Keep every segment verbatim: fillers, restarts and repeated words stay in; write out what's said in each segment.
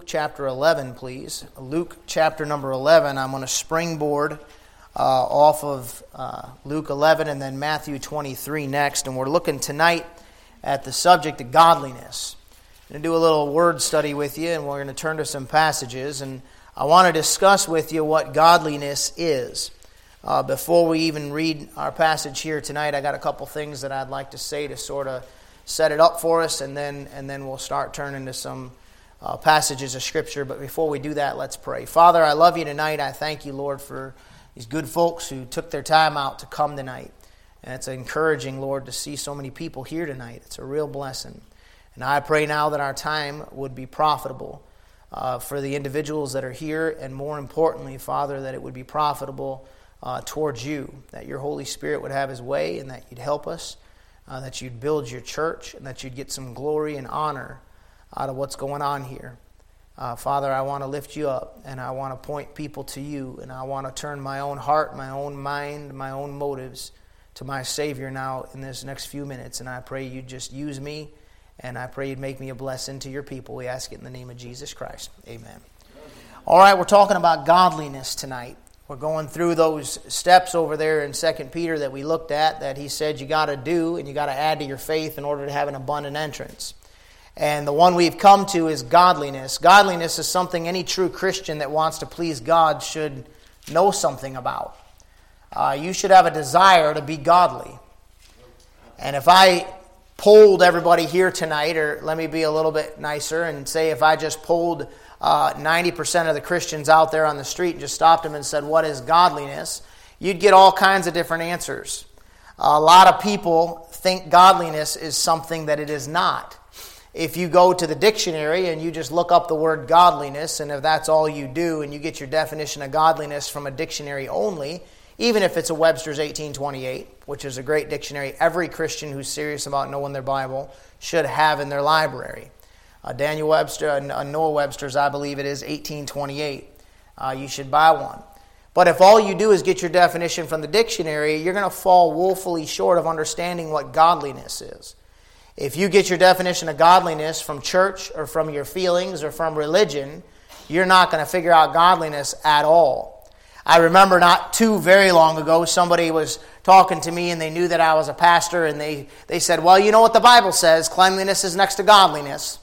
chapter eleven, please. Luke chapter number eleven. I'm going to springboard uh, off of uh, Luke eleven and then Matthew twenty-three next. And we're looking tonight at the subject of godliness. I'm going to do a little word study with you, and we're going to turn to some passages. And I want to discuss with you what godliness is. Uh, before we even read our passage here tonight, I got a couple things that I'd like to say to sort of set it up for us, and then and then we'll start turning to some uh, passages of Scripture. But before we do that, let's pray. Father, I love you tonight. I thank you, Lord, for these good folks who took their time out to come tonight. And it's encouraging, Lord, to see so many people here tonight. It's a real blessing. And I pray now that our time would be profitable uh, for the individuals that are here, and more importantly, Father, that it would be profitable Uh, towards you, that your Holy Spirit would have His way, and that you'd help us, uh, that you'd build your church, and that you'd get some glory and honor out of what's going on here. Uh, Father, I want to lift you up, and I want to point people to you, and I want to turn my own heart, my own mind, my own motives to my Savior now in this next few minutes. And I pray you'd just use me, and I pray you'd make me a blessing to your people. We ask it in the name of Jesus Christ. Amen. All right, we're talking about godliness tonight. We're going through those steps over there in Second Peter that we looked at, that he said you got to do and you got to add to your faith in order to have an abundant entrance. And the one we've come to is godliness. Godliness is something any true Christian that wants to please God should know something about. Uh, you should have a desire to be godly. And if I polled everybody here tonight, or let me be a little bit nicer and say if I just polled Uh, ninety percent of the Christians out there on the street and just stopped them and said, what is godliness? You'd get all kinds of different answers. A lot of people think godliness is something that it is not. If you go to the dictionary and you just look up the word godliness, and if that's all you do, and you get your definition of godliness from a dictionary only, even if it's a Webster's eighteen twenty-eight, which is a great dictionary every Christian who's serious about knowing their Bible should have in their library. Uh, Daniel Webster, uh, Noah Webster's, I believe it is, eighteen twenty-eight. Uh, you should buy one. But if all you do is get your definition from the dictionary, you're going to fall woefully short of understanding what godliness is. If you get your definition of godliness from church or from your feelings or from religion, you're not going to figure out godliness at all. I remember not too very long ago, somebody was talking to me and they knew that I was a pastor, and they, they said, well, you know what the Bible says, cleanliness is next to godliness.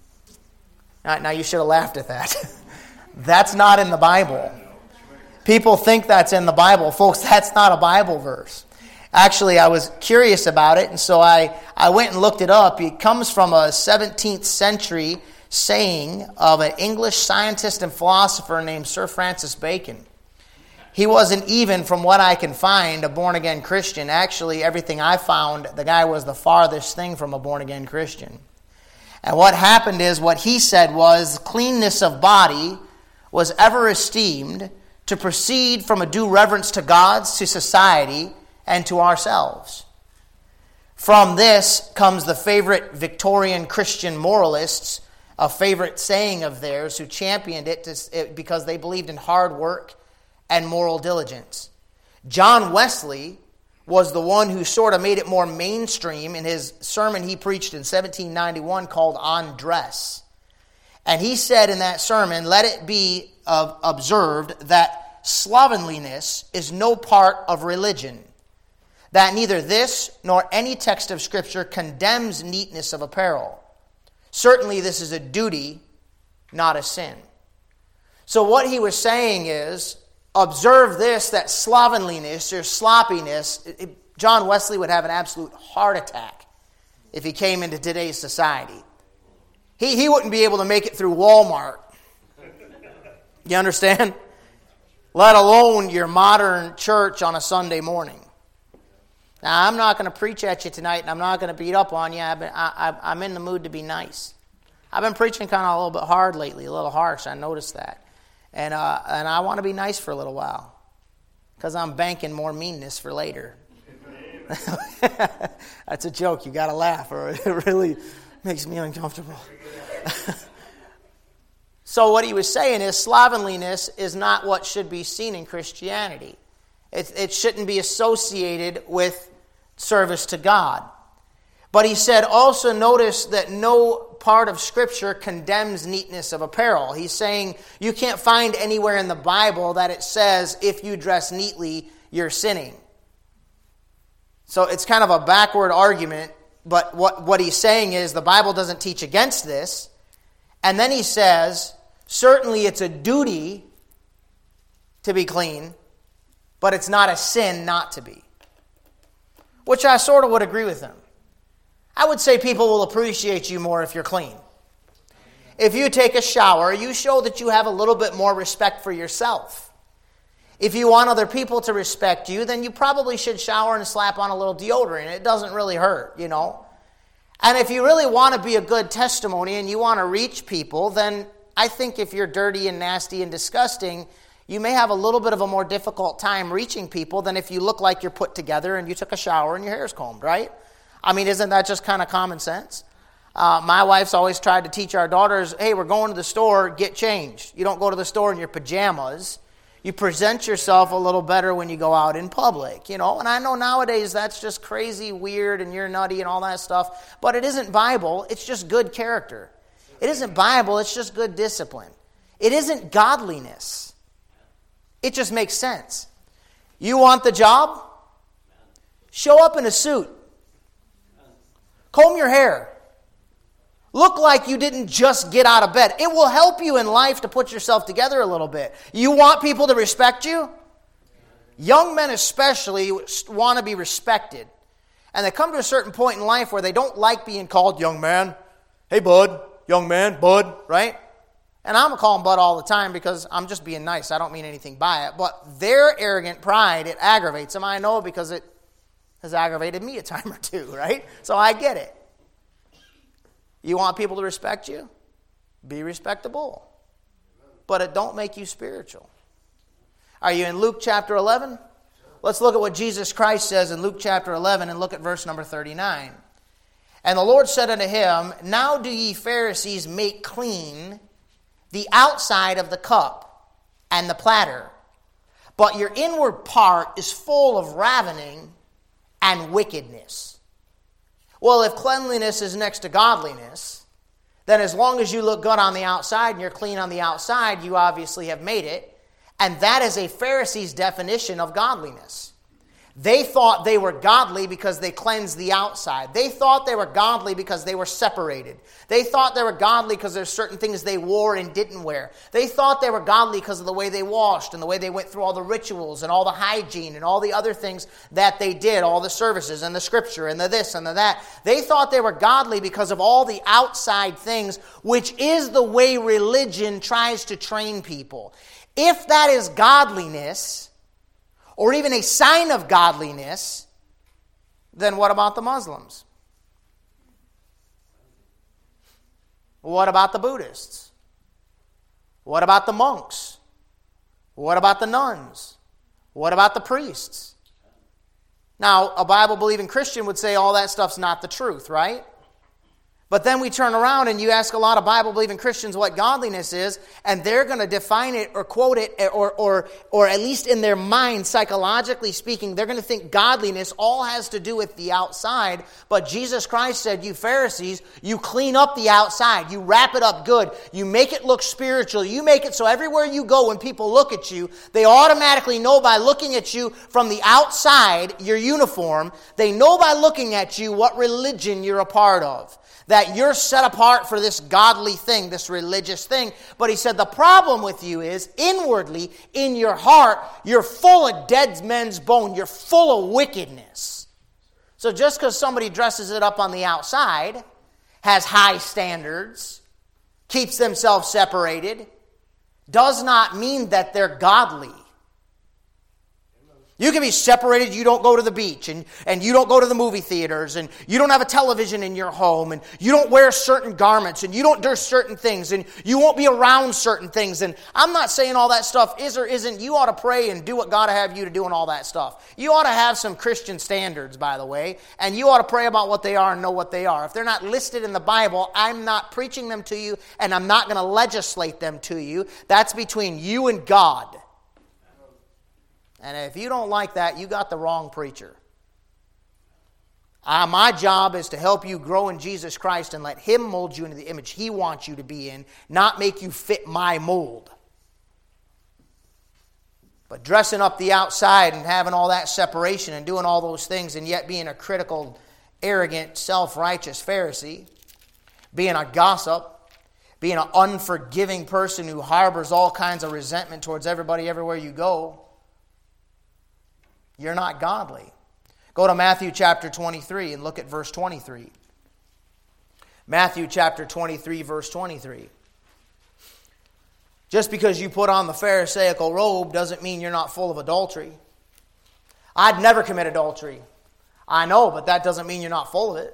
Now, you should have laughed at that. That's not in the Bible. People think that's in the Bible. Folks, that's not a Bible verse. Actually, I was curious about it, and so I, I went and looked it up. It comes from a seventeenth century saying of an English scientist and philosopher named Sir Francis Bacon. He wasn't even, from what I can find, a born-again Christian. Actually, everything I found, the guy was the farthest thing from a born-again Christian. And what happened is, what he said was, cleanness of body was ever esteemed to proceed from a due reverence to God, to society, and to ourselves. From this comes the favorite Victorian Christian moralists, a favorite saying of theirs, who championed it to, because they believed in hard work and moral diligence. John Wesley was the one who sort of made it more mainstream in his sermon he preached in seventeen ninety-one called On Dress. And he said in that sermon, let it be observed that slovenliness is no part of religion, that neither this nor any text of Scripture condemns neatness of apparel. Certainly this is a duty, not a sin. So what he was saying is, observe this, that slovenliness or sloppiness. It, John Wesley would have an absolute heart attack if he came into today's society. He, he wouldn't be able to make it through Walmart. You understand? Let alone your modern church on a Sunday morning. Now, I'm not going to preach at you tonight, and I'm not going to beat up on you. I've been, I, I, I'm in the mood to be nice. I've been preaching kind of a little bit hard lately, a little harsh. I noticed that. And uh, and I want to be nice for a little while, because I'm banking more meanness for later. That's a joke. You got to laugh, or it really makes me uncomfortable. So what he was saying is, slovenliness is not what should be seen in Christianity. It, it shouldn't be associated with service to God. But he said, also notice that no part of Scripture condemns neatness of apparel. He's saying you can't find anywhere in the Bible that it says if you dress neatly, you're sinning. So it's kind of a backward argument, but what, what he's saying is the Bible doesn't teach against this. And then he says, certainly it's a duty to be clean, but it's not a sin not to be. Which I sort of would agree with him. I would say people will appreciate you more if you're clean. If you take a shower, you show that you have a little bit more respect for yourself. If you want other people to respect you, then you probably should shower and slap on a little deodorant. It doesn't really hurt, you know. And if you really want to be a good testimony and you want to reach people, then I think if you're dirty and nasty and disgusting, you may have a little bit of a more difficult time reaching people than if you look like you're put together and you took a shower and your hair's combed, right? I mean, isn't that just kind of common sense? Uh, my wife's always tried to teach our daughters, hey, we're going to the store, get changed. You don't go to the store in your pajamas. You present yourself a little better when you go out in public, you know. And I know nowadays that's just crazy, weird, and you're nutty and all that stuff. But it isn't Bible. It's just good character. It isn't Bible. It's just good discipline. It isn't godliness. It just makes sense. You want the job? Show up in a suit. Comb your hair. Look like you didn't just get out of bed. It will help you in life to put yourself together a little bit. You want people to respect you? Young men especially want to be respected. And they come to a certain point in life where they don't like being called young man. Hey, bud. Young man, bud, right? And I'm going to call them bud all the time because I'm just being nice. I don't mean anything by it. But their arrogant pride, it aggravates them. I know because it has aggravated me a time or two, right? So I get it. You want people to respect you? Be respectable. But it don't make you spiritual. Are you in Luke chapter eleven? Let's look at what Jesus Christ says in Luke chapter eleven and look at verse number thirty-nine. And the Lord said unto him, now do ye Pharisees make clean the outside of the cup and the platter, but your inward part is full of ravening and wickedness. Well, if cleanliness is next to godliness, then as long as you look good on the outside and you're clean on the outside, you obviously have made it. And that is a Pharisee's definition of godliness. They thought they were godly because they cleansed the outside. They thought they were godly because they were separated. They thought they were godly because there's certain things they wore and didn't wear. They thought they were godly because of the way they washed and the way they went through all the rituals and all the hygiene and all the other things that they did, all the services and the scripture and the this and the that. They thought they were godly because of all the outside things, which is the way religion tries to train people. If that is godliness, or even a sign of godliness, then what about the Muslims? What about the Buddhists? What about the monks? What about the nuns? What about the priests? Now, a Bible-believing Christian would say all that stuff's not the truth, right? But then we turn around and you ask a lot of Bible-believing Christians what godliness is, and they're going to define it or quote it, or, or, or at least in their mind, psychologically speaking, they're going to think godliness all has to do with the outside. But Jesus Christ said, you Pharisees, you clean up the outside. You wrap it up good. You make it look spiritual. You make it so everywhere you go, when people look at you, they automatically know by looking at you from the outside, your uniform, they know by looking at you what religion you're a part of. That you're set apart for this godly thing, this religious thing. But he said the problem with you is inwardly, in your heart, you're full of dead men's bone. You're full of wickedness. So just because somebody dresses it up on the outside, has high standards, keeps themselves separated, does not mean that they're godly. You can be separated, you don't go to the beach, and, and you don't go to the movie theaters, and you don't have a television in your home, and you don't wear certain garments, and you don't do certain things, and you won't be around certain things. And I'm not saying all that stuff is or isn't. You ought to pray and do what God have you to do and all that stuff. You ought to have some Christian standards, by the way, and you ought to pray about what they are and know what they are. If they're not listed in the Bible, I'm not preaching them to you, and I'm not going to legislate them to you. That's between you and God. And if you don't like that, you got the wrong preacher. Uh, my job is to help you grow in Jesus Christ and let Him mold you into the image He wants you to be in, not make you fit my mold. But dressing up the outside and having all that separation and doing all those things and yet being a critical, arrogant, self-righteous Pharisee, being a gossip, being an unforgiving person who harbors all kinds of resentment towards everybody everywhere you go, you're not godly. Go to Matthew chapter twenty-three and look at verse twenty-three. Matthew chapter twenty-three, verse twenty-three. Just because you put on the Pharisaical robe doesn't mean you're not full of adultery. I'd never commit adultery. I know, but that doesn't mean you're not full of it.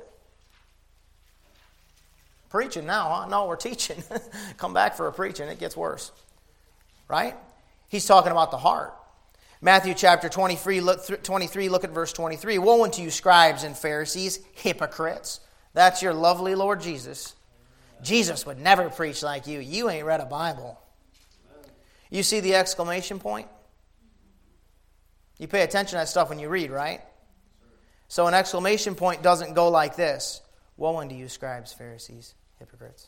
Preaching now, huh? No, we're teaching. Come back for a preaching. It gets worse. Right? He's talking about the heart. Matthew chapter twenty-three, look, twenty-three, look at verse twenty-three. Woe unto you, scribes and Pharisees, hypocrites. That's your lovely Lord Jesus. Jesus would never preach like you. You ain't read a Bible. You see the exclamation point? You pay attention to that stuff when you read, right? So an exclamation point doesn't go like this. Woe unto you, scribes, Pharisees, hypocrites.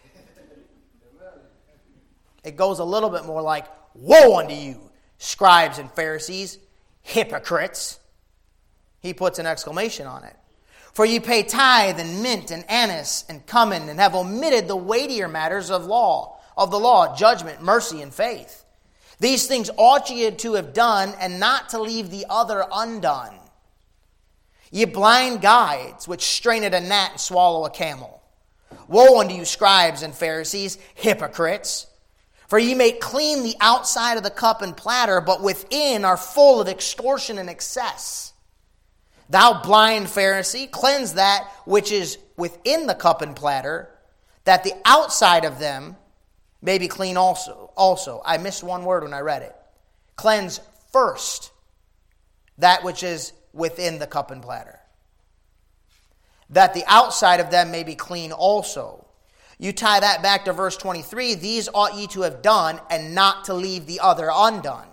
It goes a little bit more like, woe unto you, scribes and Pharisees, hypocrites. He puts an exclamation on it. For ye pay tithe and mint and anise and cumin, and have omitted the weightier matters of law, of the law, judgment, mercy, and faith. These things ought ye to have done, and not to leave the other undone. Ye blind guides, which strain at a gnat and swallow a camel. Woe unto you, scribes and Pharisees, hypocrites! For ye make clean the outside of the cup and platter, but within are full of extortion and excess. Thou blind Pharisee, cleanse that which is within the cup and platter, that the outside of them may be clean also. Also, I missed one word when I read it. Cleanse first that which is within the cup and platter, that the outside of them may be clean also. You tie that back to verse twenty-three. These ought ye to have done, and not to leave the other undone.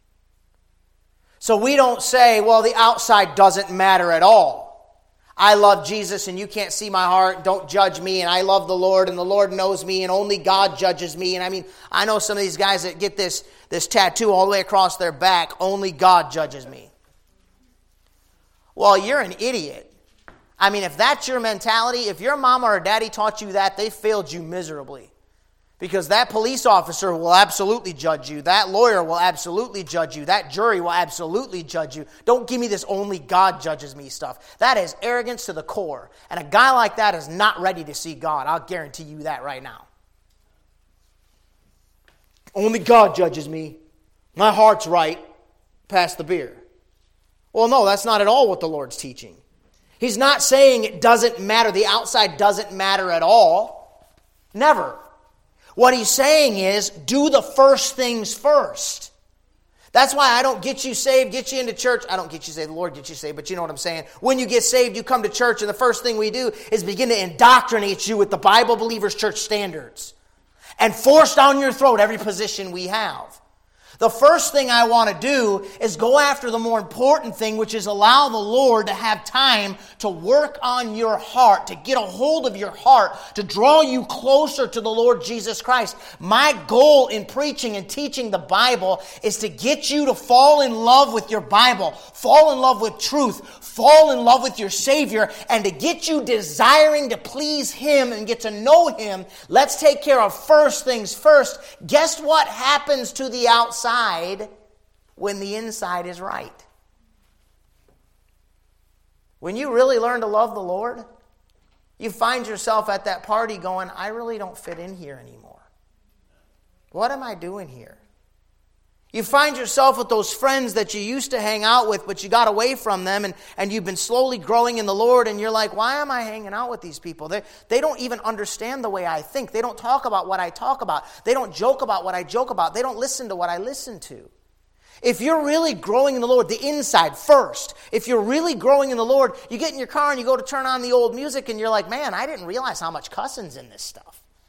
So we don't say, well, the outside doesn't matter at all. I love Jesus and you can't see my heart. Don't judge me. And I love the Lord and the Lord knows me and only God judges me. And I mean, I know some of these guys that get this, this tattoo all the way across their back. Only God judges me. Well, you're an idiot. I mean, if that's your mentality, if your mama or daddy taught you that, they failed you miserably. Because that police officer will absolutely judge you. That lawyer will absolutely judge you. That jury will absolutely judge you. Don't give me this only God judges me stuff. That is arrogance to the core. And a guy like that is not ready to see God. I'll guarantee you that right now. Only God judges me. My heart's right. Pass the beer. Well, no, that's not at all what the Lord's teaching. He's not saying it doesn't matter. The outside doesn't matter at all. Never. What he's saying is, do the first things first. That's why I don't get you saved, get you into church. I don't get you saved, the Lord gets you saved, but you know what I'm saying. When you get saved, you come to church, and the first thing we do is begin to indoctrinate you with the Bible Believers Church standards and force down your throat every position we have. The first thing I want to do is go after the more important thing, which is allow the Lord to have time to work on your heart, to get a hold of your heart, to draw you closer to the Lord Jesus Christ. My goal in preaching and teaching the Bible is to get you to fall in love with your Bible, fall in love with truth, fall in love with your Savior, and to get you desiring to please Him and get to know Him. Let's take care of first things first. Guess what happens to the outside when the inside is right? When you really learn to love the Lord, you find yourself at that party going, I really don't fit in here anymore. What am I doing here? You find yourself with those friends that you used to hang out with, but you got away from them, and, and you've been slowly growing in the Lord, and you're like, why am I hanging out with these people? They, they don't even understand the way I think. They don't talk about what I talk about. They don't joke about what I joke about. They don't listen to what I listen to. If you're really growing in the Lord, the inside first, if you're really growing in the Lord, you get in your car and you go to turn on the old music, and you're like, man, I didn't realize how much cussing's in this stuff.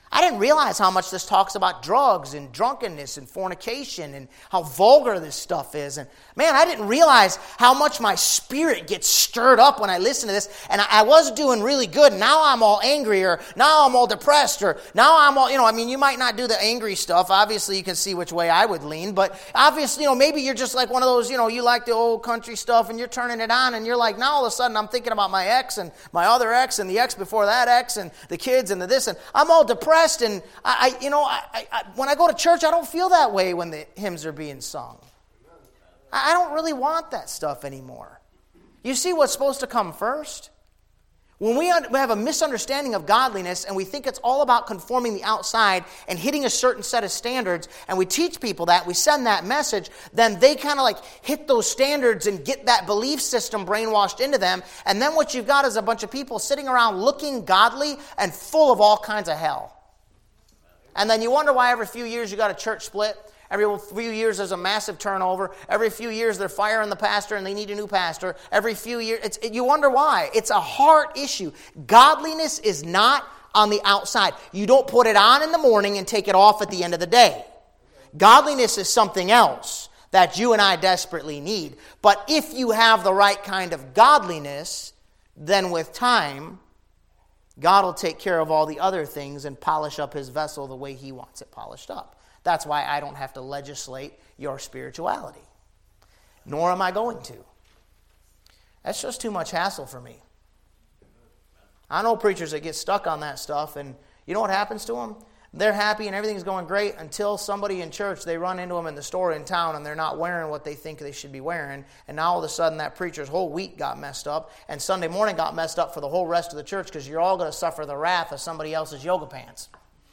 I didn't realize how much this talks about drugs and drunkenness and fornication and how vulgar this stuff is. And man, I didn't realize how much my spirit gets stirred up when I listen to this. And I, I was doing really good. Now I'm all angry, or now I'm all depressed, or now I'm all, you know, I mean, you might not do the angry stuff. Obviously, you can see which way I would lean. But obviously, you know, maybe you're just like one of those, you know, you like the old country stuff and you're turning it on and you're like, now all of a sudden I'm thinking about my ex and my other ex and the ex before that ex and the kids and the this. And I'm all depressed. And I, I you know, I, I, when I go to church, I don't feel that way when the hymns are being sung. I don't really want that stuff anymore. You see what's supposed to come first? When we have a misunderstanding of godliness and we think it's all about conforming the outside and hitting a certain set of standards, and we teach people that, we send that message, then they kind of like hit those standards and get that belief system brainwashed into them. And then what you've got is a bunch of people sitting around looking godly and full of all kinds of hell. And then you wonder why every few years you got a church split. Every few years there's a massive turnover. Every few years they're firing the pastor and they need a new pastor. Every few years, it's, you wonder why. It's a heart issue. Godliness is not on the outside. You don't put it on in the morning and take it off at the end of the day. Godliness is something else that you and I desperately need. But if you have the right kind of godliness, then with time, God will take care of all the other things and polish up His vessel the way He wants it polished up. That's why I don't have to legislate your spirituality. Nor am I going to. That's just too much hassle for me. I know preachers that get stuck on that stuff, and you know what happens to them? They're happy and everything's going great until somebody in church, they run into them in the store in town and they're not wearing what they think they should be wearing. And now all of a sudden that preacher's whole week got messed up, and Sunday morning got messed up for the whole rest of the church, because you're all going to suffer the wrath of somebody else's yoga pants.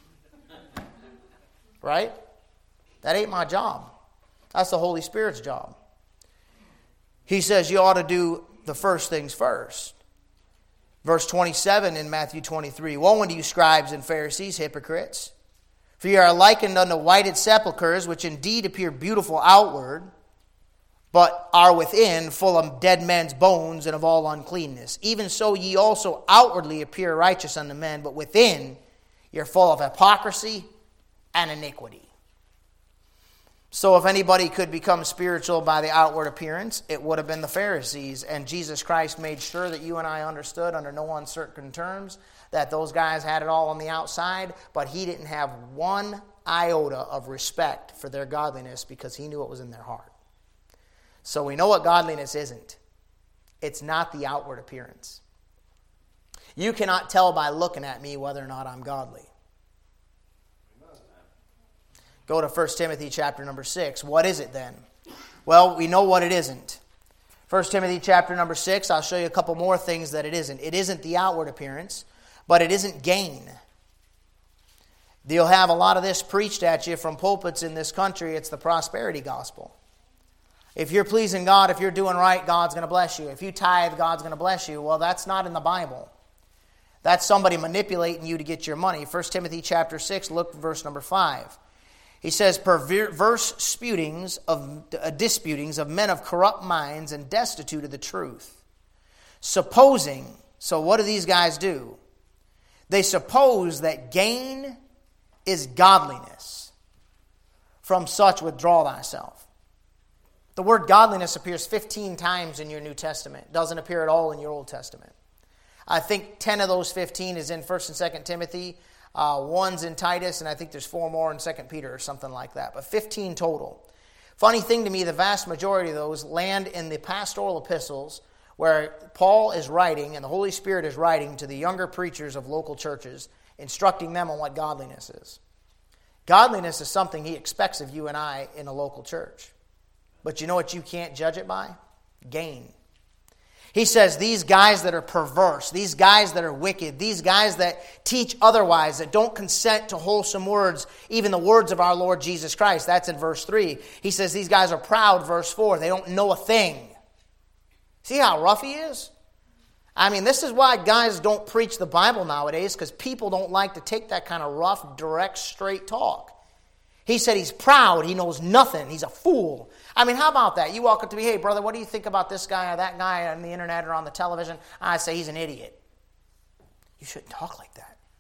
Right? That ain't my job. That's the Holy Spirit's job. He says you ought to do the first things first. Verse twenty-seven in Matthew twenty-three. Woe unto you, scribes and Pharisees, hypocrites! For ye are likened unto whited sepulchres, which indeed appear beautiful outward, but are within full of dead men's bones and of all uncleanness. Even so ye also outwardly appear righteous unto men, but within you're full of hypocrisy and iniquity. So if anybody could become spiritual by the outward appearance, it would have been the Pharisees. And Jesus Christ made sure that you and I understood under no uncertain terms that those guys had it all on the outside, but He didn't have one iota of respect for their godliness because He knew what was in their heart. So we know what godliness isn't. It's not the outward appearance. You cannot tell by looking at me whether or not I'm godly. Go to First Timothy chapter number six. What is it then? Well, we know what it isn't. First Timothy chapter number six, I'll show you a couple more things that it isn't. It isn't the outward appearance, but it isn't gain. You'll have a lot of this preached at you from pulpits in this country. It's the prosperity gospel. If you're pleasing God, if you're doing right, God's going to bless you. If you tithe, God's going to bless you. Well, that's not in the Bible. That's somebody manipulating you to get your money. First Timothy chapter six, look at verse number five. He says, perverse disputings of, uh, disputings of men of corrupt minds and destitute of the truth. Supposing, so what do these guys do? They suppose that gain is godliness. From such withdraw thyself. The word godliness appears fifteen times in your New Testament. It doesn't appear at all in your Old Testament. I think ten of those fifteen is in First and Second Timothy. Uh, one's in Titus, and I think there's four more in Second Peter or something like that. But fifteen total. Funny thing to me, the vast majority of those land in the pastoral epistles where Paul is writing and the Holy Spirit is writing to the younger preachers of local churches, instructing them on what godliness is. Godliness is something He expects of you and I in a local church. But you know what you can't judge it by? Gain. He says these guys that are perverse, these guys that are wicked, these guys that teach otherwise, that don't consent to wholesome words, even the words of our Lord Jesus Christ. That's in verse three. He says these guys are proud, verse four. They don't know a thing. See how rough he is? I mean, this is why guys don't preach the Bible nowadays, because people don't like to take that kind of rough, direct, straight talk. He said he's proud. He knows nothing. He's a fool. I mean, how about that? You walk up to me, hey, brother, what do you think about this guy or that guy on the internet or on the television? I say he's an idiot. You shouldn't talk like that.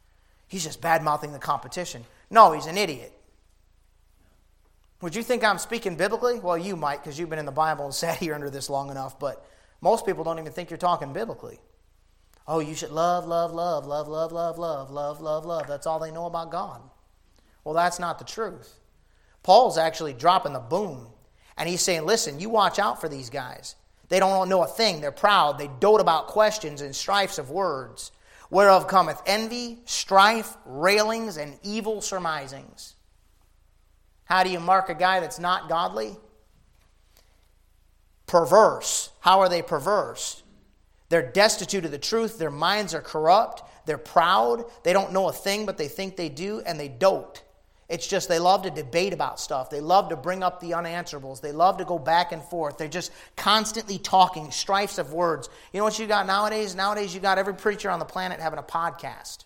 He's just bad-mouthing the competition. No, he's an idiot. Would you think I'm speaking biblically? Well, you might, because you've been in the Bible and sat here under this long enough, but most people don't even think you're talking biblically. Oh, you should love, love, love, love, love, love, love, love, love, love. That's all they know about God. Well, that's not the truth. Paul's actually dropping the boom, and he's saying, listen, you watch out for these guys. They don't know a thing. They're proud. They dote about questions and strifes of words, whereof cometh envy, strife, railings, and evil surmisings. How do you mark a guy that's not godly? Perverse. How are they perverse? They're destitute of the truth. Their minds are corrupt. They're proud. They don't know a thing, but they think they do, and they dote. It's just they love to debate about stuff. They love to bring up the unanswerables. They love to go back and forth. They're just constantly talking, strifes of words. You know what you got nowadays? Nowadays you got every preacher on the planet having a podcast.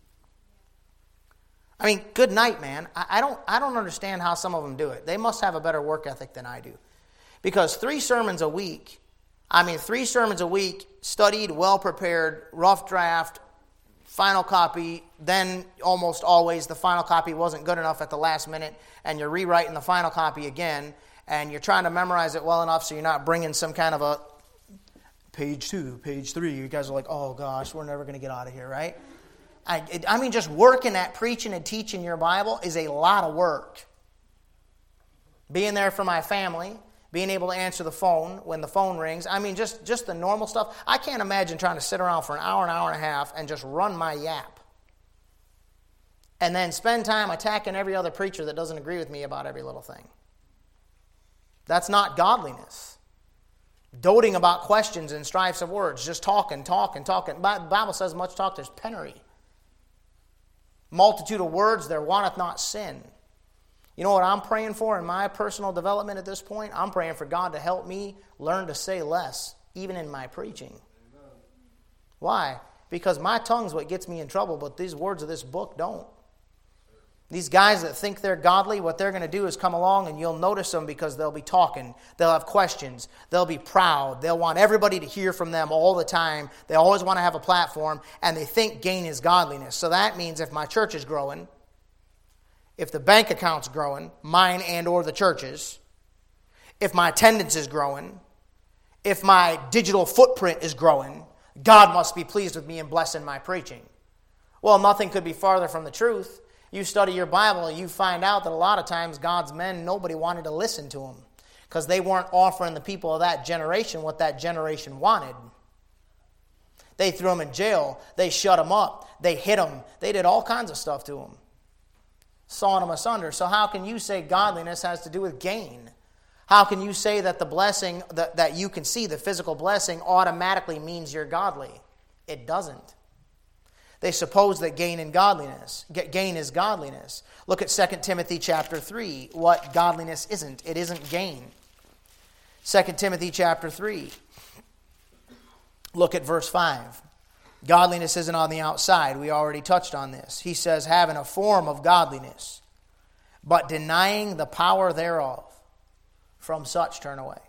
I mean, good night, man. I, I don't I don't understand how some of them do it. They must have a better work ethic than I do. Because three sermons a week, I mean, three sermons a week, studied, well-prepared, rough draft, final copy, then almost always the final copy wasn't good enough at the last minute, and you're rewriting the final copy again, and you're trying to memorize it well enough so you're not bringing some kind of a page two, page three. You guys are like, oh gosh, we're never going to get out of here, right? I, it, I mean, just working at preaching and teaching your Bible is a lot of work. Being there for my family, being able to answer the phone when the phone rings. I mean, just, just the normal stuff. I can't imagine trying to sit around for an hour, an hour and a half and just run my yap. And then spend time attacking every other preacher that doesn't agree with me about every little thing. That's not godliness. Doting about questions and strifes of words. Just talking, talking, talking. The Bible says much talk, there's penury. Multitude of words, there wanteth not sin. You know what I'm praying for in my personal development at this point? I'm praying for God to help me learn to say less, even in my preaching. Amen. Why? Because my tongue's what gets me in trouble, but these words of this book don't. These guys that think they're godly, what they're going to do is come along and you'll notice them because they'll be talking. They'll have questions. They'll be proud. They'll want everybody to hear from them all the time. They always want to have a platform, and they think gain is godliness. So that means if my church is growing, if the bank account's growing, mine and or the church's, if my attendance is growing, if my digital footprint is growing, God must be pleased with me and blessing my preaching. Well, nothing could be farther from the truth. You study your Bible, you find out that a lot of times God's men, nobody wanted to listen to them because they weren't offering the people of that generation what that generation wanted. They threw them in jail. They shut them up. They hit them. They did all kinds of stuff to them. Sawing them asunder. So how can you say godliness has to do with gain? How can you say that the blessing that, that you can see, the physical blessing, automatically means you're godly? It doesn't. They suppose that gain in godliness, gain is godliness. Look at Second Timothy chapter three, what godliness isn't. It isn't gain. Second Timothy chapter three. Look at verse five. Godliness isn't on the outside. We already touched on this. He says, having a form of godliness, but denying the power thereof, from such turn away.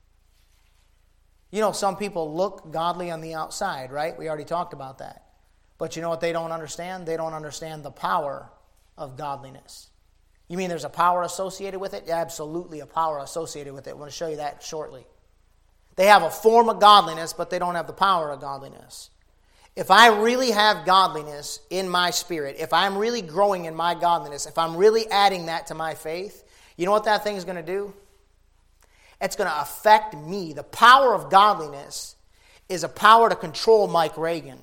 You know, some people look godly on the outside, right? We already talked about that. But you know what they don't understand? They don't understand the power of godliness. You mean there's a power associated with it? Yeah, absolutely a power associated with it. I'm going to show you that shortly. They have a form of godliness, but they don't have the power of godliness. If I really have godliness in my spirit, if I'm really growing in my godliness, if I'm really adding that to my faith, you know what that thing is going to do? It's going to affect me. The power of godliness is a power to control Mike Reagan.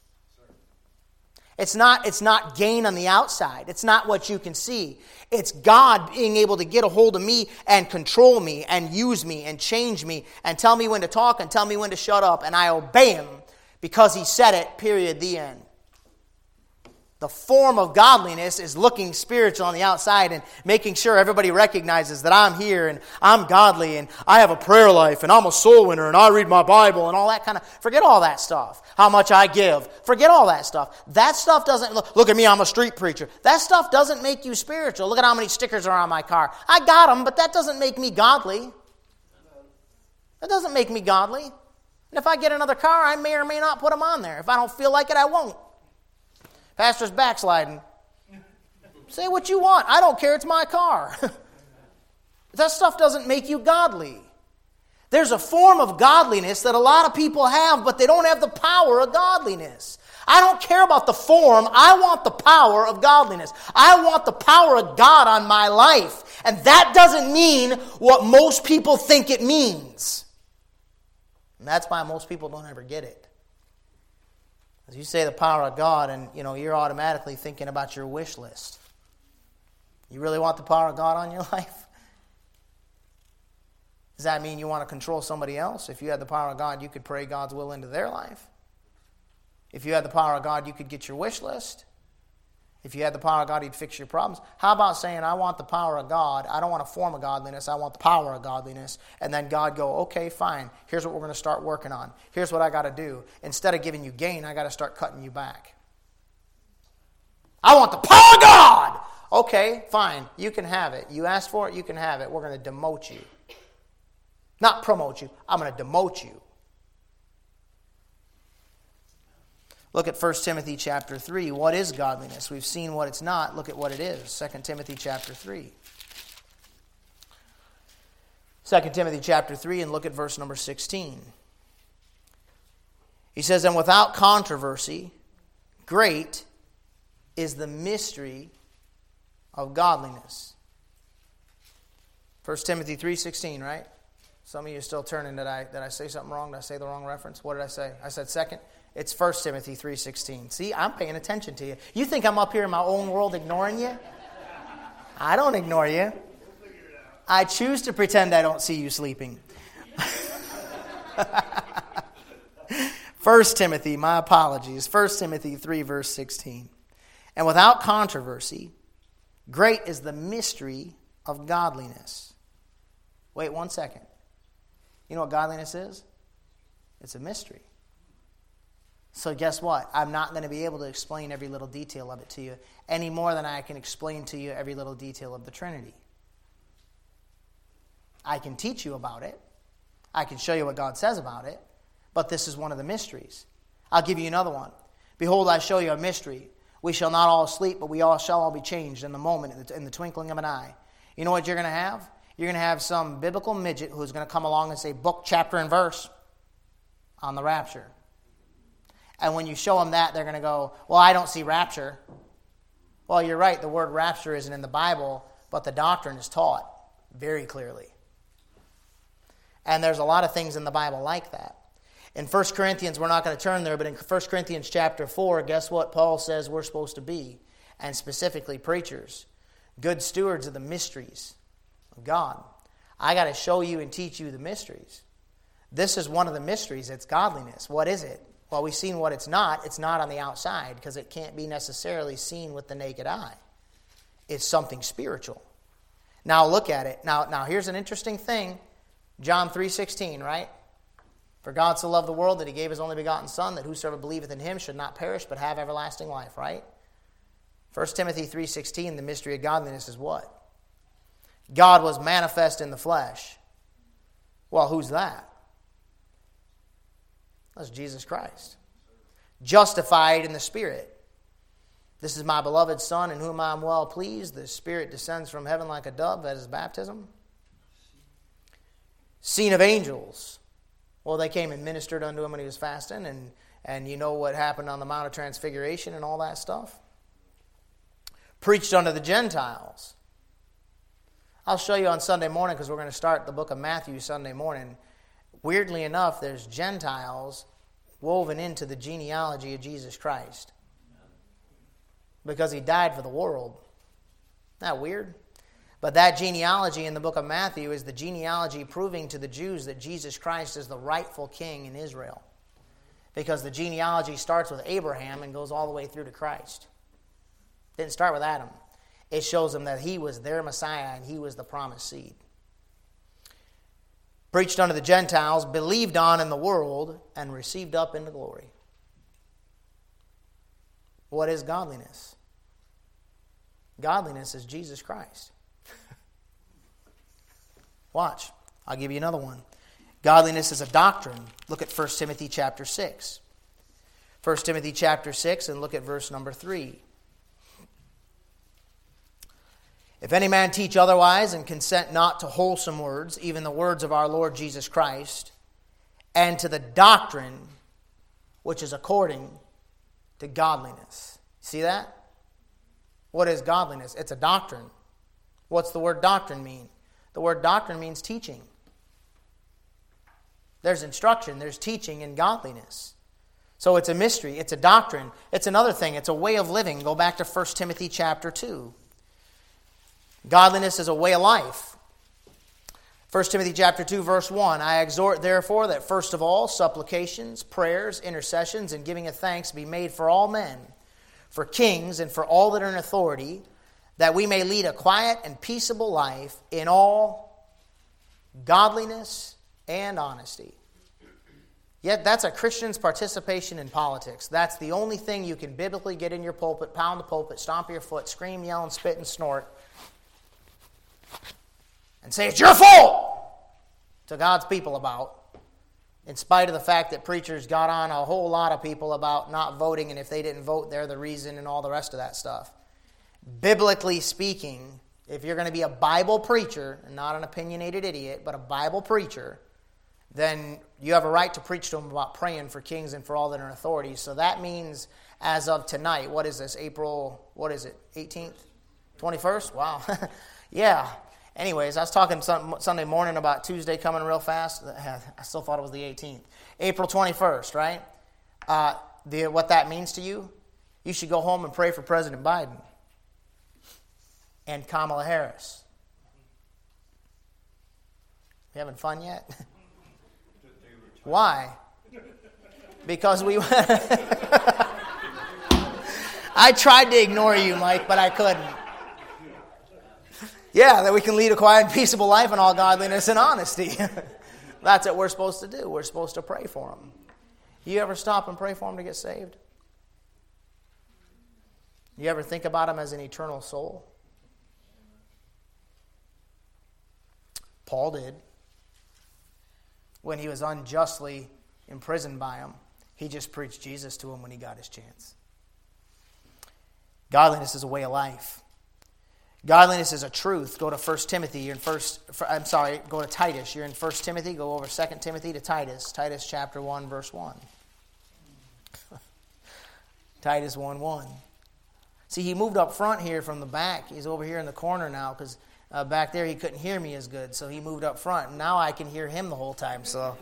It's not, it's not gain on the outside. It's not what you can see. It's God being able to get a hold of me and control me and use me and change me and tell me when to talk and tell me when to shut up. And I obey Him because He said it, period, the end. The form of godliness is looking spiritual on the outside and making sure everybody recognizes that I'm here and I'm godly and I have a prayer life and I'm a soul winner and I read my Bible and all that kind of... Forget all that stuff. How much I give. Forget all that stuff. That stuff doesn't... Look, look at me, I'm a street preacher. That stuff doesn't make you spiritual. Look at how many stickers are on my car. I got them, but that doesn't make me godly. That doesn't make me godly. And if I get another car, I may or may not put them on there. If I don't feel like it, I won't. Pastor's backsliding. Say what you want. I don't care. It's my car. That stuff doesn't make you godly. There's a form of godliness that a lot of people have, but they don't have the power of godliness. I don't care about the form. I want the power of godliness. I want the power of God on my life. And that doesn't mean what most people think it means. And that's why most people don't ever get it. As you say the power of God, and you know, you're automatically thinking about your wish list. You really want the power of God on your life? Does that mean you want to control somebody else? If you had the power of God, you could pray God's will into their life. If you had the power of God, you could get your wish list. If you had the power of God, He'd fix your problems. How about saying, I want the power of God. I don't want a form of godliness. I want the power of godliness. And then God go, okay, fine. Here's what we're going to start working on. Here's what I got to do. Instead of giving you gain, I got to start cutting you back. I want the power of God. Okay, fine. You can have it. You asked for it, you can have it. We're going to demote you. Not promote you. I'm going to demote you. Look at First Timothy chapter three. What is godliness? We've seen what it's not. Look at what it is. Second Timothy chapter three. Second Timothy chapter three, and look at verse number sixteen. He says, and without controversy, great is the mystery of godliness. First Timothy three sixteen, right? Some of you are still turning. Did I, did I say something wrong? Did I say the wrong reference? What did I say? I said second. It's First Timothy three sixteen. See, I'm paying attention to you. You think I'm up here in my own world ignoring you? I don't ignore you. I choose to pretend I don't see you sleeping. First Timothy, my apologies. First Timothy three, verse sixteen. And without controversy, great is the mystery of godliness. Wait one second. You know what godliness is? It's a mystery. So guess what? I'm not going to be able to explain every little detail of it to you any more than I can explain to you every little detail of the Trinity. I can teach you about it. I can show you what God says about it. But this is one of the mysteries. I'll give you another one. Behold, I show you a mystery. We shall not all sleep, but we all shall all be changed in the moment, in the, in the twinkling of an eye. You know what you're going to have? You're going to have some biblical midget who's going to come along and say book, chapter, and verse on the rapture. And when you show them that, they're going to go, well, I don't see rapture. Well, you're right. The word rapture isn't in the Bible, but the doctrine is taught very clearly. And there's a lot of things in the Bible like that. In First Corinthians, we're not going to turn there, but in First Corinthians chapter four, guess what Paul says we're supposed to be? And specifically preachers. Good stewards of the mysteries of God. I got to show you and teach you the mysteries. This is one of the mysteries. It's godliness. What is it? Well, we've seen what it's not. It's not on the outside because it can't be necessarily seen with the naked eye. It's something spiritual. Now look at it. Now, now here's an interesting thing. John three sixteen, right? For God so loved the world that He gave His only begotten Son, that whosoever believeth in Him should not perish but have everlasting life, right? First Timothy three sixteen, the mystery of godliness is what? God was manifest in the flesh. Well, who's that? That's Jesus Christ. Justified in the Spirit. This is my beloved Son in whom I am well pleased. The Spirit descends from heaven like a dove. That is baptism. Seen of angels. Well, they came and ministered unto Him when He was fasting. And, and you know what happened on the Mount of Transfiguration and all that stuff. Preached unto the Gentiles. I'll show you on Sunday morning because we're going to start the book of Matthew Sunday morning. Weirdly enough, there's Gentiles woven into the genealogy of Jesus Christ. Because He died for the world. Isn't that weird? But that genealogy in the book of Matthew is the genealogy proving to the Jews that Jesus Christ is the rightful king in Israel. Because the genealogy starts with Abraham and goes all the way through to Christ. It didn't start with Adam. It shows them that He was their Messiah and He was the promised seed. Preached unto the Gentiles, believed on in the world, and received up into glory. What is godliness? Godliness is Jesus Christ. Watch. I'll give you another one. Godliness is a doctrine. Look at First Timothy chapter six. First Timothy chapter six and look at verse number three. If any man teach otherwise and consent not to wholesome words, even the words of our Lord Jesus Christ, and to the doctrine which is according to godliness. See that? What is godliness? It's a doctrine. What's the word doctrine mean? The word doctrine means teaching. There's instruction, there's teaching in godliness. So it's a mystery, it's a doctrine. It's another thing, it's a way of living. Go back to First Timothy chapter two. Godliness is a way of life. First Timothy chapter two, verse one, I exhort therefore that first of all supplications, prayers, intercessions, and giving of thanks be made for all men, for kings and for all that are in authority, that we may lead a quiet and peaceable life in all godliness and honesty. Yet that's a Christian's participation in politics. That's the only thing you can biblically get in your pulpit, pound the pulpit, stomp your foot, scream, yell, and spit and snort, and say it's your fault to God's people about, in spite of the fact that preachers got on a whole lot of people about not voting, and if they didn't vote, they're the reason, and all the rest of that stuff. Biblically speaking, if you're going to be a Bible preacher, and not an opinionated idiot, but a Bible preacher, then you have a right to preach to them about praying for kings and for all that are in authority. So that means, as of tonight, what is this, April, what is it, eighteenth? twenty-first? Wow. Yeah. Anyways, I was talking Sunday morning about Tuesday coming real fast. I still thought it was the eighteenth. April twenty-first, right? Uh, the, what that means to you, you should go home and pray for President Biden and Kamala Harris. You having fun yet? Why? Because we... I tried to ignore you, Mike, but I couldn't. Yeah, that we can lead a quiet and peaceable life in all godliness and honesty. That's what we're supposed to do. We're supposed to pray for them. You ever stop and pray for them to get saved? You ever think about them as an eternal soul? Paul did. When he was unjustly imprisoned by him, he just preached Jesus to him when he got his chance. Godliness is a way of life. Godliness is a truth. Go to First Timothy. You're in First. I'm sorry. Go to Titus. You're in First Timothy. Go over Second Timothy to Titus. Titus chapter one, verse one. Titus one one. See, he moved up front here from the back. He's over here in the corner now because uh, back there he couldn't hear me as good. So he moved up front. And now I can hear him the whole time. So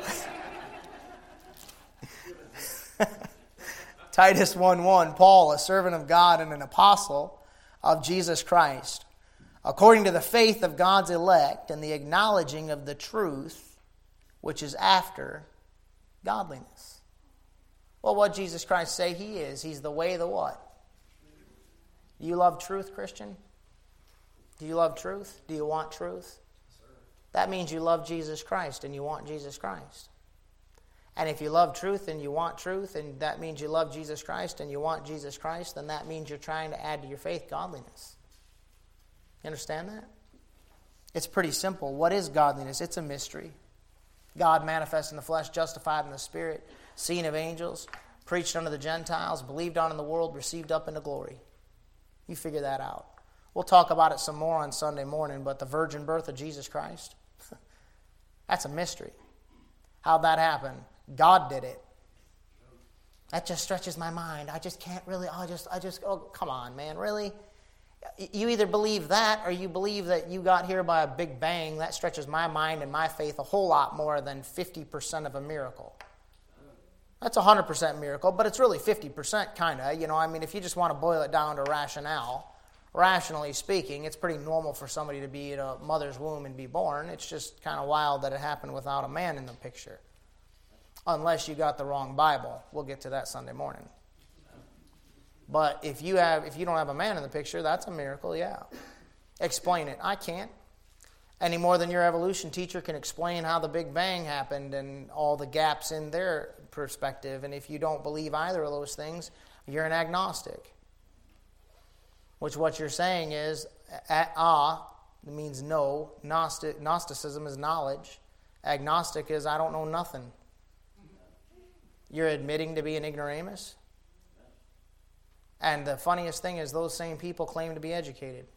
Titus one one. Paul, a servant of God and an apostle of Jesus Christ, according to the faith of God's elect and the acknowledging of the truth which is after godliness. Well, what Jesus Christ say he is? He's the way, the what? Do you love truth, Christian? Do you love truth? Do you want truth? That means you love Jesus Christ and you want Jesus Christ. And if you love truth and you want truth, and that means you love Jesus Christ and you want Jesus Christ, then that means you're trying to add to your faith godliness. You understand that? It's pretty simple. What is godliness? It's a mystery. God manifest in the flesh, justified in the Spirit, seen of angels, preached unto the Gentiles, believed on in the world, received up into glory. You figure that out. We'll talk about it some more on Sunday morning, but the virgin birth of Jesus Christ, that's a mystery. How'd that happen? God did it. That just stretches my mind. I just can't really, I just, I just, oh, come on, man, really? You either believe that or you believe that you got here by a big bang. That stretches my mind and my faith a whole lot more than fifty percent of a miracle. That's a one hundred percent miracle, but it's really fifty percent kind of. You know, I mean, if you just want to boil it down to rationale, rationally speaking, it's pretty normal for somebody to be in a mother's womb and be born. It's just kind of wild that it happened without a man in the picture. Unless you got the wrong Bible. We'll get to that Sunday morning. But if you have, if you don't have a man in the picture, that's a miracle, yeah. Explain it. I can't. Any more than your evolution teacher can explain how the Big Bang happened and all the gaps in their perspective. And if you don't believe either of those things, you're an agnostic. Which what you're saying is, ah means no. Gnostic, Gnosticism is knowledge. Agnostic is I don't know nothing. You're admitting to be an ignoramus? And the funniest thing is those same people claim to be educated.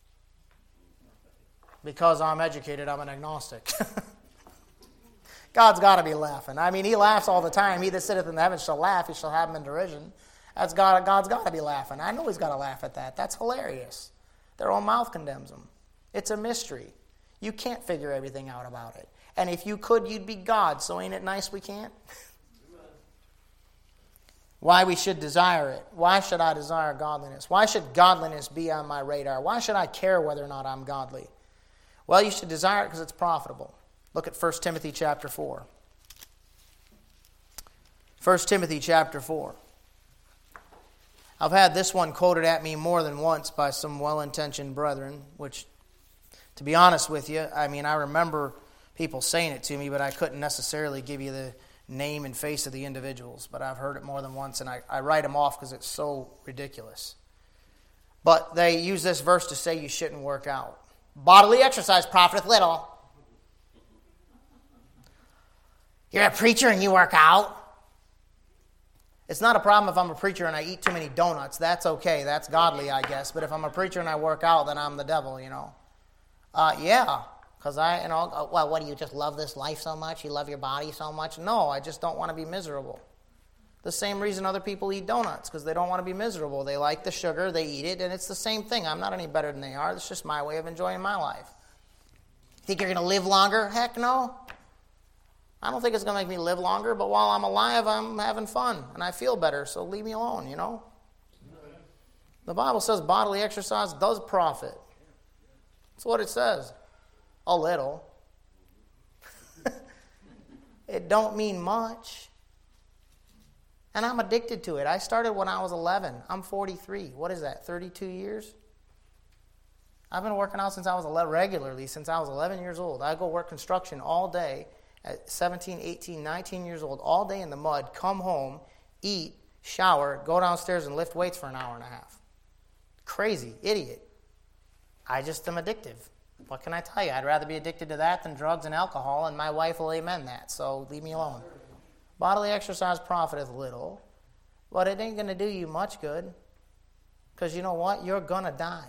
Because I'm educated, I'm an agnostic. God's got to be laughing. I mean, he laughs all the time. He that sitteth in the heavens shall laugh. He shall have him in derision. That's God, God's got to be laughing. I know he's got to laugh at that. That's hilarious. Their own mouth condemns them. It's a mystery. You can't figure everything out about it. And if you could, you'd be God. So ain't it nice we can't? Why we should desire it. Why should I desire godliness? Why should godliness be on my radar? Why should I care whether or not I'm godly? Well, you should desire it because it's profitable. Look at First Timothy chapter four. First Timothy chapter four. I've had this one quoted at me more than once by some well-intentioned brethren, which, to be honest with you, I mean, I remember people saying it to me, but I couldn't necessarily give you the name and face of the individuals. But I've heard it more than once, and I, I write them off because it's so ridiculous. But they use this verse to say you shouldn't work out. Bodily exercise profiteth little. You're a preacher and you work out. It's not a problem if I'm a preacher and I eat too many donuts. That's okay. That's godly, I guess. But if I'm a preacher and I work out, then I'm the devil, you know. Uh, yeah, because I, you know, well, what do you just love this life so much? You love your body so much? No, I just don't want to be miserable. The same reason other people eat donuts, because they don't want to be miserable. They like the sugar, they eat it, and it's the same thing. I'm not any better than they are. It's just my way of enjoying my life. Think you're going to live longer? Heck no. I don't think it's going to make me live longer, but while I'm alive, I'm having fun, and I feel better, so leave me alone, you know. The Bible says bodily exercise does profit. That's what it says. A little. It don't mean much. And I'm addicted to it. I started when I was eleven. I'm forty-three. What is that, thirty-two years? I've been working out since I was eleven, regularly since I was eleven years old. I go work construction all day at seventeen, eighteen, nineteen years old, all day in the mud, come home, eat, shower, go downstairs and lift weights for an hour and a half. Crazy, idiot. I just am addictive. What can I tell you? I'd rather be addicted to that than drugs and alcohol, and my wife will amen that, so leave me alone. Bodily exercise profiteth little, but it ain't going to do you much good, because you know what? You're going to die.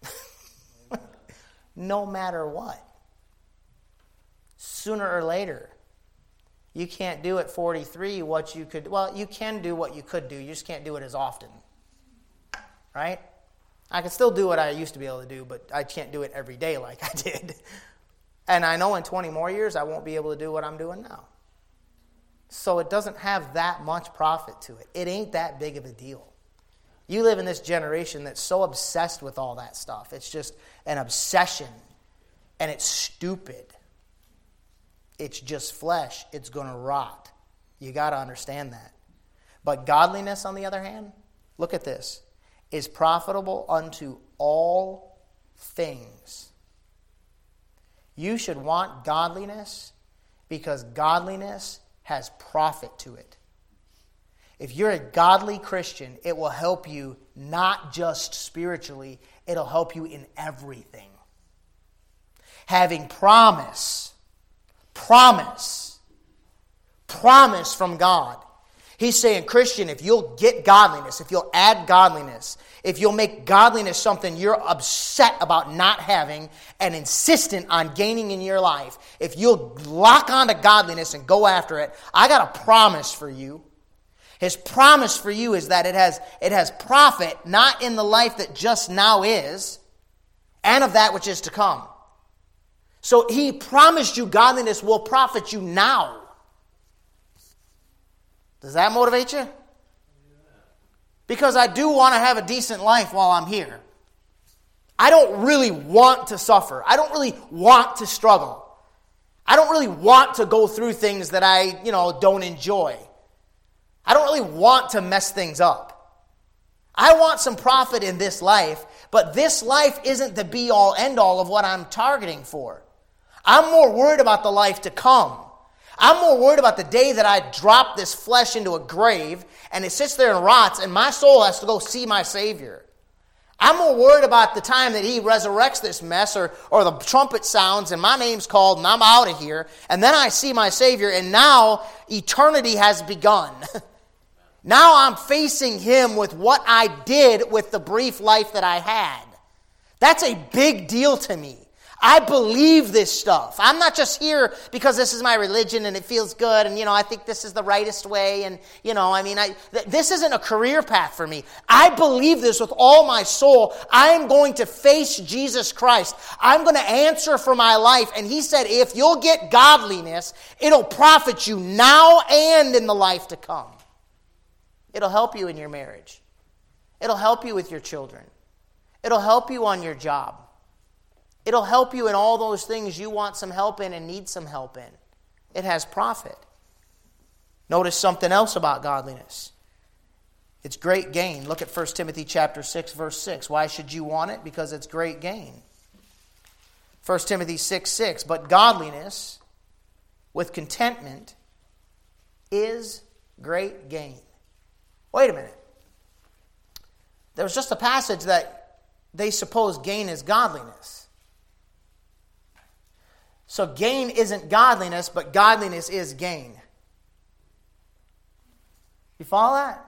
No matter what. Sooner or later. You can't do at forty-three what you could, well, you can do what you could do, you just can't do it as often. Right? I can still do what I used to be able to do, but I can't do it every day like I did. And I know in twenty more years I won't be able to do what I'm doing now. So it doesn't have that much profit to it. It ain't that big of a deal. You live in this generation that's so obsessed with all that stuff. It's just an obsession. And it's stupid. It's just flesh. It's going to rot. You got to understand that. But godliness, on the other hand, look at this, is profitable unto all things. You should want godliness because godliness has profit to it. If you're a godly Christian, it will help you not just spiritually, it'll help you in everything. Having promise, promise, promise from God. He's saying, Christian, if you'll get godliness, if you'll add godliness, if you'll make godliness something you're upset about not having and insistent on gaining in your life, if you'll lock onto godliness and go after it, I got a promise for you. His promise for you is that it has, it has profit, not in the life that just now is, and of that which is to come. So he promised you godliness will profit you now. Does that motivate you? Because I do want to have a decent life while I'm here. I don't really want to suffer. I don't really want to struggle. I don't really want to go through things that I, you know, don't enjoy. I don't really want to mess things up. I want some profit in this life, but this life isn't the be-all, end-all of what I'm targeting for. I'm more worried about the life to come. I'm more worried about the day that I drop this flesh into a grave and it sits there and rots and my soul has to go see my Savior. I'm more worried about the time that he resurrects this mess or, or the trumpet sounds and my name's called and I'm out of here. And then I see my Savior and now eternity has begun. Now I'm facing him with what I did with the brief life that I had. That's a big deal to me. I believe this stuff. I'm not just here because this is my religion and it feels good and, you know, I think this is the rightest way and, you know, I mean, I, th- this isn't a career path for me. I believe this with all my soul. I am going to face Jesus Christ. I'm going to answer for my life. And he said, if you'll get godliness, it'll profit you now and in the life to come. It'll help you in your marriage. It'll help you with your children. It'll help you on your job. It'll help you in all those things you want some help in and need some help in. It has profit. Notice something else about godliness. It's great gain. Look at First Timothy chapter six, verse six. Why should you want it? Because it's great gain. First Timothy six, six. But godliness with contentment is great gain. Wait a minute. There was just a passage that they suppose gain is godliness. So gain isn't godliness, but godliness is gain. You follow that?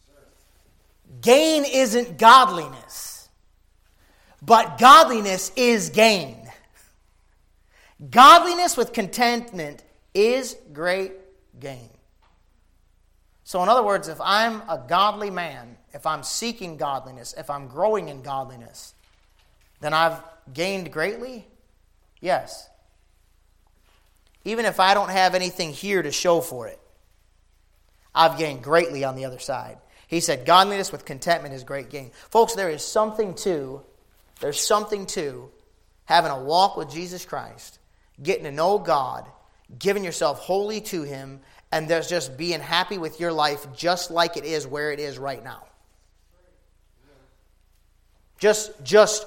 Gain isn't godliness, but godliness is gain. Godliness with contentment is great gain. So in other words, if I'm a godly man, if I'm seeking godliness, if I'm growing in godliness, then I've gained greatly? Yes. Even if I don't have anything here to show for it, I've gained greatly on the other side. He said, godliness with contentment is great gain. Folks, there is something to, there's something to having a walk with Jesus Christ, getting to know God, giving yourself wholly to him, and there's just being happy with your life just like it is where it is right now. Just, just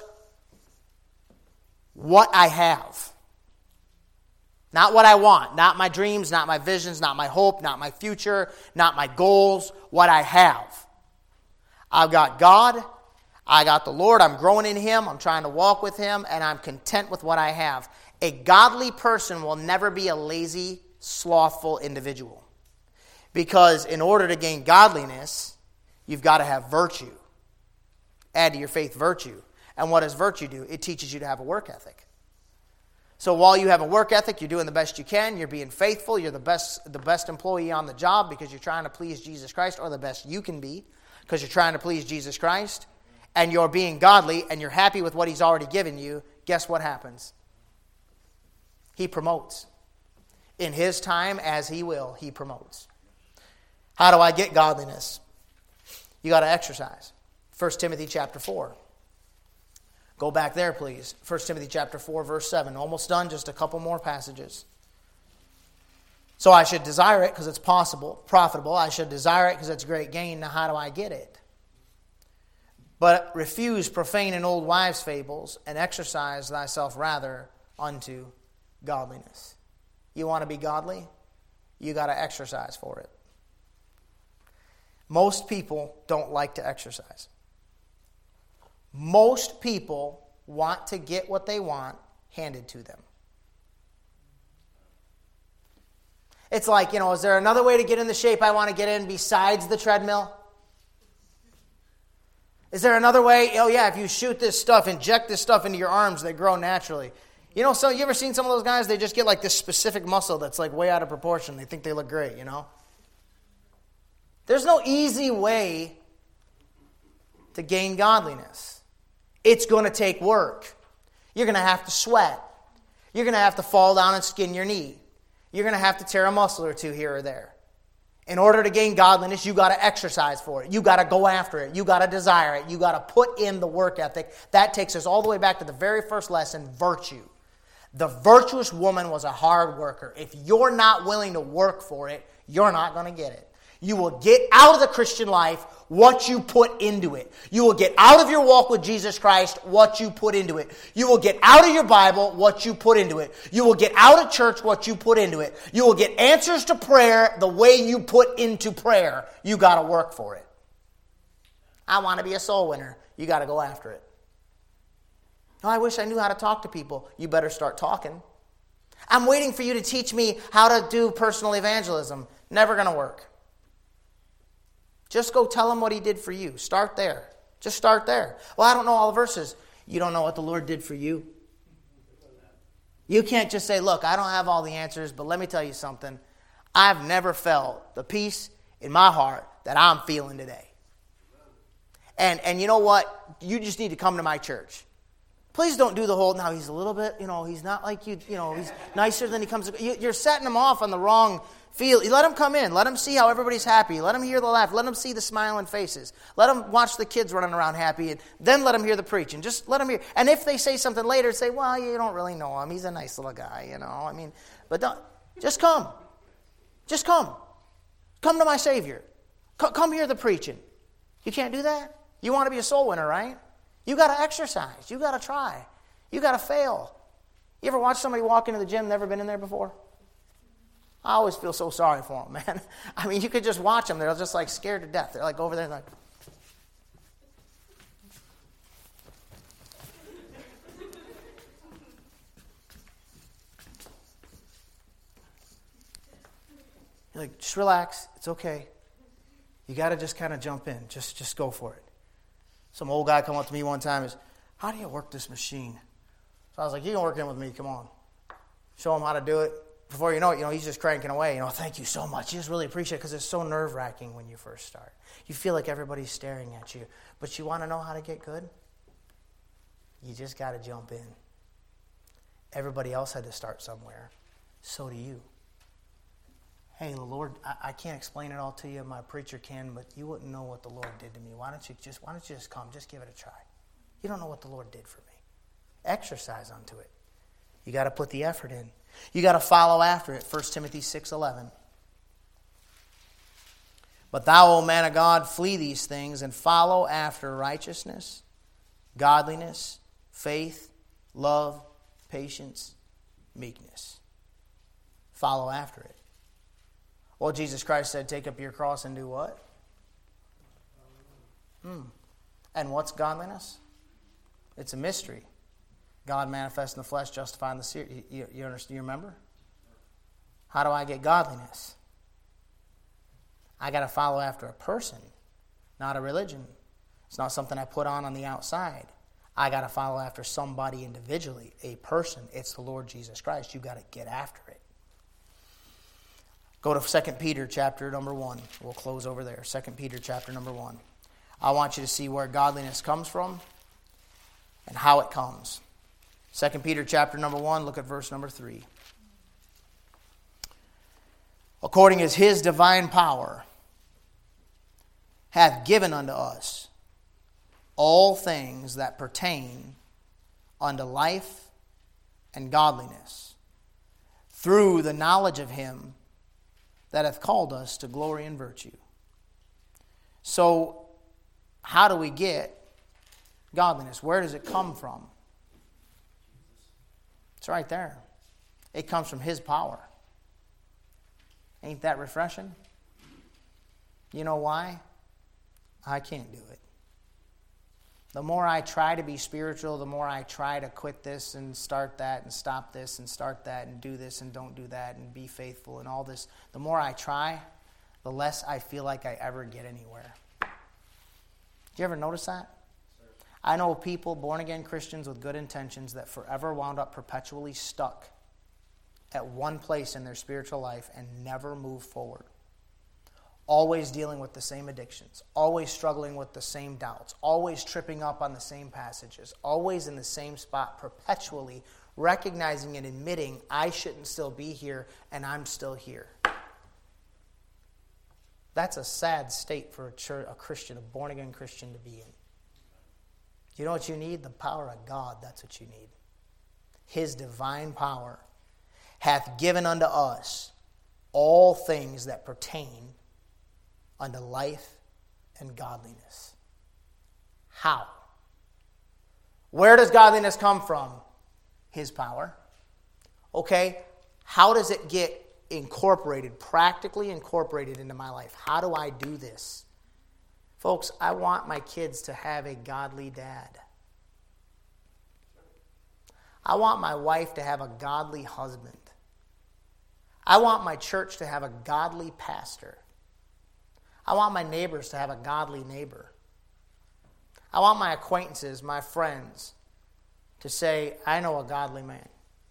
what I have. Not what I want, not my dreams, not my visions, not my hope, not my future, not my goals, what I have. I've got God, I got the Lord, I'm growing in him, I'm trying to walk with him, and I'm content with what I have. A godly person will never be a lazy, slothful individual. Because in order to gain godliness, you've got to have virtue. Add to your faith virtue. And what does virtue do? It teaches you to have a work ethic. So while you have a work ethic, you're doing the best you can, you're being faithful, you're the best the best employee on the job because you're trying to please Jesus Christ, or the best you can be because you're trying to please Jesus Christ, and you're being godly and you're happy with what he's already given you, guess what happens? He promotes. In his time, as he will, he promotes. How do I get godliness? You got to exercise. First Timothy chapter four. Go back there, please. First Timothy chapter four, verse seven. Almost done, just a couple more passages. So I should desire it because it's possible, profitable. I should desire it because it's great gain. Now how do I get it? But refuse profane and old wives' fables, and exercise thyself rather unto godliness. You want to be godly? You got to exercise for it. Most people don't like to exercise. Most people want to get what they want handed to them. It's like, you know, is there another way to get in the shape I want to get in besides the treadmill? Is there another way? Oh yeah, if you shoot this stuff, inject this stuff into your arms, they grow naturally. You know, so you ever seen some of those guys? They just get like this specific muscle that's like way out of proportion. They think they look great, you know? There's no easy way to gain godliness. It's going to take work. You're going to have to sweat. You're going to have to fall down and skin your knee. You're going to have to tear a muscle or two here or there. In order to gain godliness, you got to exercise for it. You got to go after it. You got to desire it. You got to put in the work ethic. That takes us all the way back to the very first lesson, virtue. The virtuous woman was a hard worker. If you're not willing to work for it, you're not going to get it. You will get out of the Christian life what you put into it. You will get out of your walk with Jesus Christ what you put into it. You will get out of your Bible what you put into it. You will get out of church what you put into it. You will get answers to prayer the way you put into prayer. You got to work for it. I want to be a soul winner. You got to go after it. Oh, I wish I knew how to talk to people. You better start talking. I'm waiting for you to teach me how to do personal evangelism. Never going to work. Just go tell him what he did for you. Start there. Just start there. Well, I don't know all the verses. You don't know what the Lord did for you? You can't just say, look, I don't have all the answers, but let me tell you something. I've never felt the peace in my heart that I'm feeling today. And and you know what? You just need to come to my church. Please don't do the whole, now he's a little bit, you know, he's not like you, you know, he's nicer than he comes. You're setting him off on the wrong feel. You let him come in. Let him see how everybody's happy. Let him hear the laugh. Let him see the smiling faces. Let him watch the kids running around happy. And then let him hear the preaching. Just let him hear. And if they say something later, say, well, you don't really know him. He's a nice little guy, you know. I mean, but don't, just come. Just come. Come to my Savior. C- come hear the preaching. You can't do that? You want to be a soul winner, right? You got to exercise. You got to try. You got to fail. You ever watch somebody walk into the gym, never been in there before? I always feel so sorry for them, man. I mean, you could just watch them. They're just like scared to death. They're like over there like... You're like, just relax. It's okay. You got to just kind of jump in. Just, just go for it. Some old guy come up to me one time and says, how do you work this machine? So I was like, you can work in with me. Come on. Show him how to do it. Before you know it, you know, he's just cranking away. You know, thank you so much. You just really appreciate it because it's so nerve-wracking when you first start. You feel like everybody's staring at you. But you want to know how to get good? You just got to jump in. Everybody else had to start somewhere. So do you. Hey, the Lord, I, I can't explain it all to you. My preacher can, but you wouldn't know what the Lord did to me. Why don't you just, why don't you just come? Just give it a try. You don't know what the Lord did for me. Exercise unto it. You got to put the effort in. You got to follow after it. First Timothy six eleven. But thou, O man of God, flee these things and follow after righteousness, godliness, faith, love, patience, meekness. Follow after it. Well, Jesus Christ said, take up your cross and do what? Hmm. And what's godliness? It's a mystery. God manifest in the flesh, justifying the spirit. You, you understand? You remember? How do I get godliness? I got to follow after a person, not a religion. It's not something I put on on the outside. I got to follow after somebody individually, a person. It's the Lord Jesus Christ. You got to get after it. Go to Second Peter chapter number one. We'll close over there. Second Peter chapter number one. I want you to see where godliness comes from and how it comes. Second Peter chapter number one, look at verse number three. According as his divine power hath given unto us all things that pertain unto life and godliness, through the knowledge of him that hath called us to glory and virtue. So, how do we get godliness? Where does it come from? It's right there. It comes from his power. Ain't that refreshing? You know why? I can't do it. The more I try to be spiritual, the more I try to quit this and start that and stop this and start that and do this and don't do that and be faithful and all this, the more I try, the less I feel like I ever get anywhere. Do you ever notice that? I know people, born-again Christians with good intentions, that forever wound up perpetually stuck at one place in their spiritual life and never move forward. Always dealing with the same addictions, always struggling with the same doubts, always tripping up on the same passages, always in the same spot, perpetually recognizing and admitting I shouldn't still be here and I'm still here. That's a sad state for a, church, a Christian, a born-again Christian to be in. You know what you need? The power of God. That's what you need. His divine power hath given unto us all things that pertain unto life and godliness. How? Where does godliness come from? His power. Okay, how does it get incorporated, practically incorporated into my life? How do I do this? Folks, I want my kids to have a godly dad. I want my wife to have a godly husband. I want my church to have a godly pastor. I want my neighbors to have a godly neighbor. I want my acquaintances, my friends, to say, I know a godly man.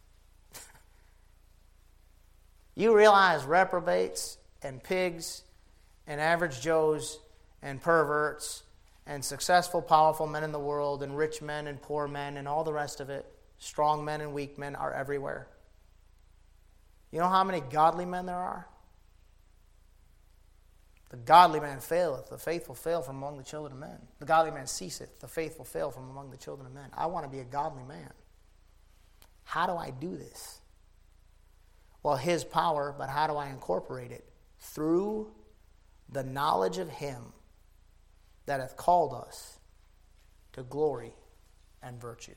You realize reprobates and pigs and average Joes and perverts and successful, powerful men in the world and rich men and poor men and all the rest of it, strong men and weak men are everywhere. You know how many godly men there are? The godly man faileth, the faithful fail from among the children of men. The godly man ceaseth, the faithful fail from among the children of men. I want to be a godly man. How do I do this? Well, His power, but how do I incorporate it? Through the knowledge of Him that hath called us to glory and virtue.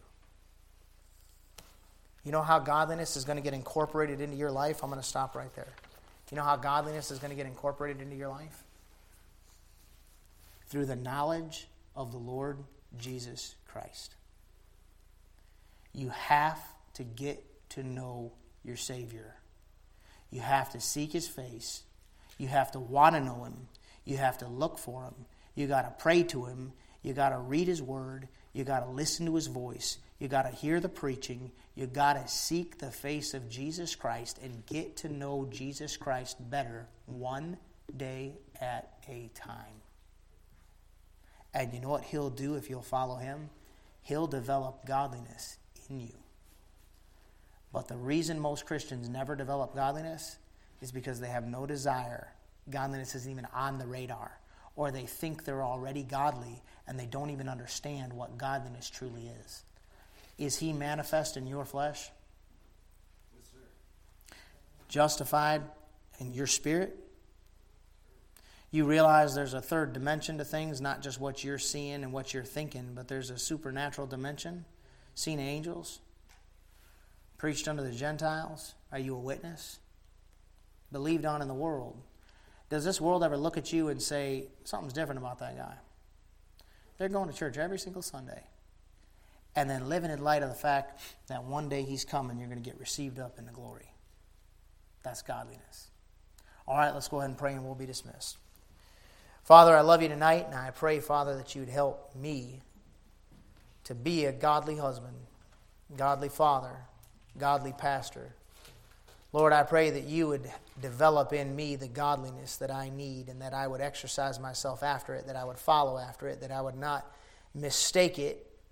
You know how godliness is going to get incorporated into your life? I'm going to stop right there. You know how godliness is going to get incorporated into your life? Through the knowledge of the Lord Jesus Christ. You have to get to know your Savior. You have to seek His face. You have to want to know Him. You have to look for Him. You got to pray to Him. You got to read His Word. You got to listen to His voice. You got to hear the preaching. You got to seek the face of Jesus Christ and get to know Jesus Christ better one day at a time. And you know what He'll do if you'll follow Him? He'll develop godliness in you. But the reason most Christians never develop godliness is because they have no desire. Godliness isn't even on the radar. Or they think they're already godly and they don't even understand what godliness truly is. Is He manifest in your flesh? Yes, sir. Justified in your spirit? You realize there's a third dimension to things, not just what you're seeing and what you're thinking, but there's a supernatural dimension. Seen angels? Preached unto the Gentiles? Are you a witness? Believed on in the world? Does this world ever look at you and say, something's different about that guy? They're going to church every single Sunday. And then living in light of the fact that one day He's coming, you're going to get received up into glory. That's godliness. All right, let's go ahead and pray and we'll be dismissed. Father, I love You tonight, and I pray, Father, that You would help me to be a godly husband, godly father, godly pastor. Lord, I pray that You would develop in me the godliness that I need and that I would exercise myself after it, that I would follow after it, that I would not mistake it